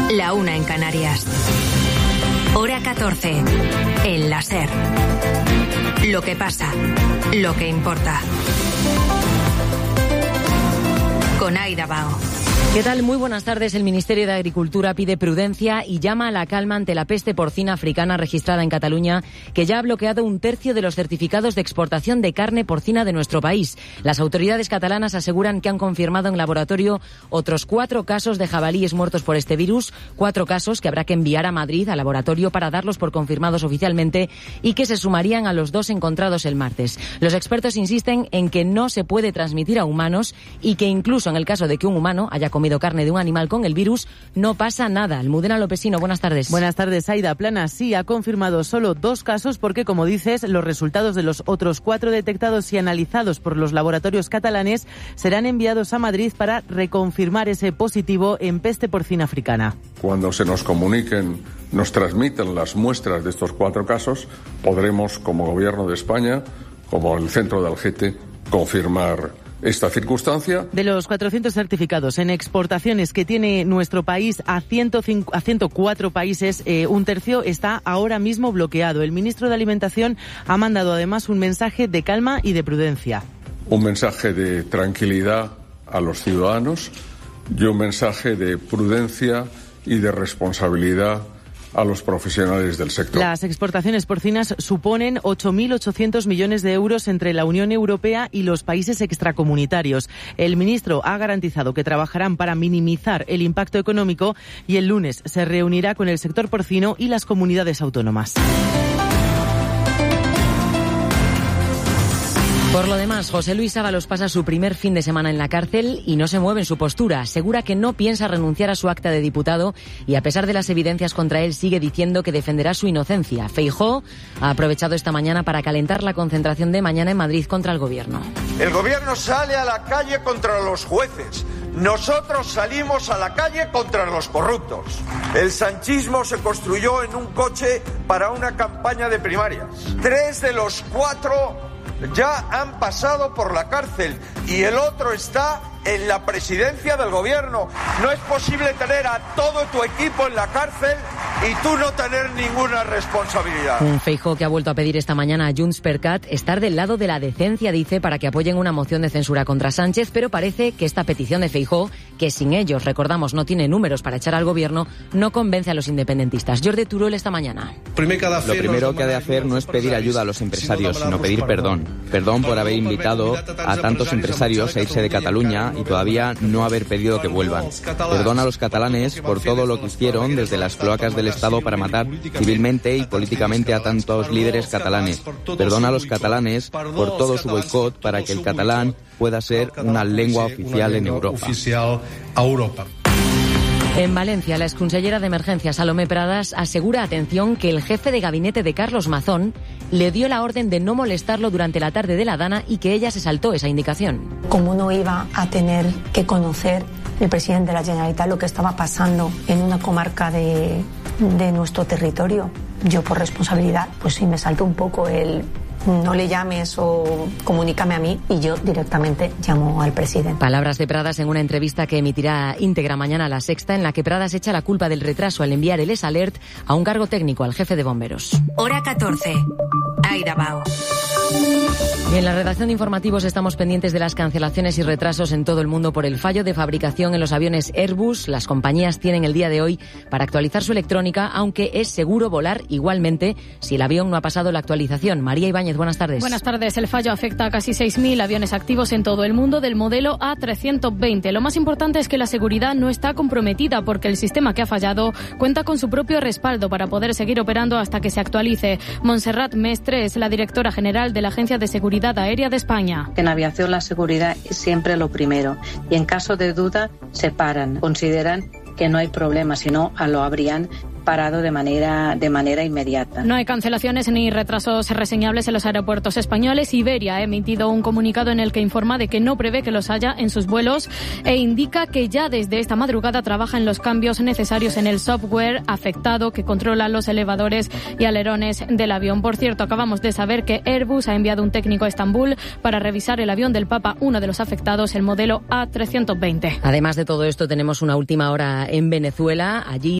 La 1 en Canarias. Hora 14. En la SER. Lo que pasa, lo que importa. Con Aida Bao. ¿Qué tal? Muy buenas tardes. El Ministerio de Agricultura pide prudencia y llama a la calma ante la peste porcina africana registrada en Cataluña, que ya ha bloqueado 1/3 de los certificados de exportación de carne porcina de nuestro país. Las autoridades catalanas aseguran que han confirmado en laboratorio otros 4 casos de jabalíes muertos por este virus, 4 casos que habrá que enviar a Madrid al laboratorio para darlos por confirmados oficialmente y que se sumarían a los 2 encontrados el martes. Los expertos insisten en que no se puede transmitir a humanos y que incluso en el caso de que un humano haya comido carne de un animal con el virus, no pasa nada. Almudena Lopesino, buenas tardes. Buenas tardes, Aida. Plana sí ha confirmado solo 2 casos porque, como dices, los resultados de los otros 4 detectados y analizados por los laboratorios catalanes serán enviados a Madrid para reconfirmar ese positivo en peste porcina africana. Cuando se nos comuniquen, nos transmitan las muestras de estos 4 casos, podremos, como Gobierno de España, como el Centro de Algete, confirmar esta circunstancia. De los 400 certificados en exportaciones que tiene nuestro país a 104 países, 1/3 está ahora mismo bloqueado. El ministro de Alimentación ha mandado además un mensaje de calma y de prudencia. Un mensaje de tranquilidad a los ciudadanos y un mensaje de prudencia y de responsabilidad a los profesionales del sector. Las exportaciones porcinas suponen 8.800 millones de euros entre la Unión Europea y los países extracomunitarios. El ministro ha garantizado que trabajarán para minimizar el impacto económico y el lunes se reunirá con el sector porcino y las comunidades autónomas. Por lo demás, José Luis Ábalos pasa su primer fin de semana en la cárcel y no se mueve en su postura. Asegura que no piensa renunciar a su acta de diputado y, a pesar de las evidencias contra él, sigue diciendo que defenderá su inocencia. Feijóo ha aprovechado esta mañana para calentar la concentración de mañana en Madrid contra el Gobierno. El Gobierno sale a la calle contra los jueces. Nosotros salimos a la calle contra los corruptos. El sanchismo se construyó en un coche para una campaña de primarias. 3 de los 4 ya han pasado por la cárcel y el otro está en la presidencia del Gobierno. No es posible tener a todo tu equipo en la cárcel y tú no tener ninguna responsabilidad. Un Feijóo que ha vuelto a pedir esta mañana a JxCat estar del lado de la decencia, dice, para que apoyen una moción de censura contra Sánchez, pero parece que esta petición de Feijóo, que sin ellos, recordamos, no tiene números para echar al Gobierno, no convence a los independentistas. Jordi Turull esta mañana. Lo primero que ha de hacer no es pedir ayuda a los empresarios, sino pedir perdón. Perdón por haber invitado a tantos empresarios a irse de Cataluña y todavía no haber pedido que vuelvan. Perdón a los catalanes por todo lo que hicieron desde las cloacas del Estado para matar civilmente y políticamente a tantos líderes catalanes. Perdón a los catalanes por todo su boicot para que el catalán pueda ser una lengua oficial en Europa. En Valencia, la exconsellera de Emergencia Salomé Pradas asegura, atención, que el jefe de gabinete de Carlos Mazón le dio la orden de no molestarlo durante la tarde de la Dana y que ella se saltó esa indicación. ¿Cómo no iba a tener que conocer el presidente de la Generalitat lo que estaba pasando en una comarca de nuestro territorio? Yo, por responsabilidad, pues sí me saltó un poco el no le llames o comunícame a mí, y yo directamente llamo al presidente. Palabras de Pradas en una entrevista que emitirá íntegra mañana a La Sexta, en la que Pradas echa la culpa del retraso al enviar el S-Alert a un cargo técnico, al jefe de bomberos. Hora 14. Aida Bao. Y en la redacción de informativos estamos pendientes de las cancelaciones y retrasos en todo el mundo por el fallo de fabricación en los aviones Airbus. Las compañías tienen el día de hoy para actualizar su electrónica, aunque es seguro volar igualmente si el avión no ha pasado la actualización. María Ibáñez, buenas tardes. Buenas tardes. El fallo afecta a casi 6.000 aviones activos en todo el mundo del modelo A320. Lo más importante es que la seguridad no está comprometida porque el sistema que ha fallado cuenta con su propio respaldo para poder seguir operando hasta que se actualice. Montserrat Mestre es la directora general de la Agencia de Seguridad Aérea de España. En aviación la seguridad es siempre lo primero y en caso de duda se paran, consideran que no hay problema, si no lo habrían parado de manera inmediata. No hay cancelaciones ni retrasos reseñables en los aeropuertos españoles. Iberia ha emitido un comunicado en el que informa de que no prevé que los haya en sus vuelos e indica que ya desde esta madrugada trabaja en los cambios necesarios en el software afectado que controla los elevadores y alerones del avión. Por cierto, acabamos de saber que Airbus ha enviado un técnico a Estambul para revisar el avión del Papa, uno de los afectados, el modelo A320. Además de todo esto, tenemos una última hora en Venezuela. Allí